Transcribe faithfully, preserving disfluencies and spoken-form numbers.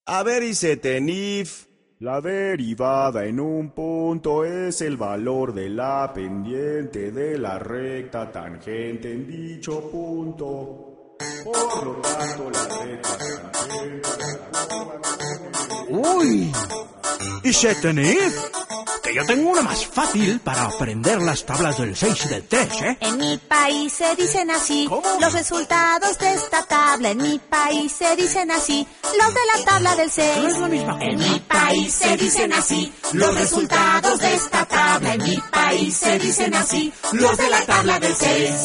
A ver, hice tenif. La derivada en un punto es el valor de la pendiente de la recta tangente en dicho punto. Por lo tanto, la recta tangente... ¡Uy! ¿Hice tenif? Que yo tengo una más fácil para aprender las tablas del seis y del tres, ¿eh? En mi país se dicen así. ¿Cómo? Los resultados de esta tabla. En mi país se dicen así. Los de la tabla del seis. No es la misma cosa. En mi país se dicen así. Los resultados de esta tabla. En mi país se dicen así. Los de la tabla del seis.